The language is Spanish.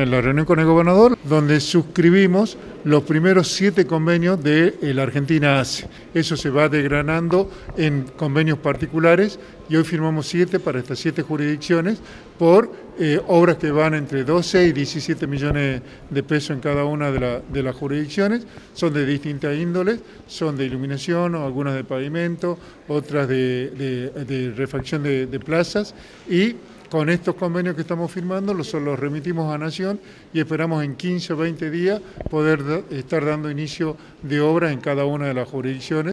en la reunión con el gobernador, donde suscribimos los primeros 7 convenios de la Argentina ACE. Eso se va desgranando en convenios particulares y hoy firmamos 7 para estas 7 jurisdicciones por obras que van entre 12 y 17 millones de pesos en cada una de las jurisdicciones. Son de distintas índoles, son de iluminación, o algunas de pavimento, otras de refacción de plazas, y con estos convenios que estamos firmando los remitimos a Nación y esperamos en 15 o 20 días poder estar dando inicio de obras en cada una de las jurisdicciones.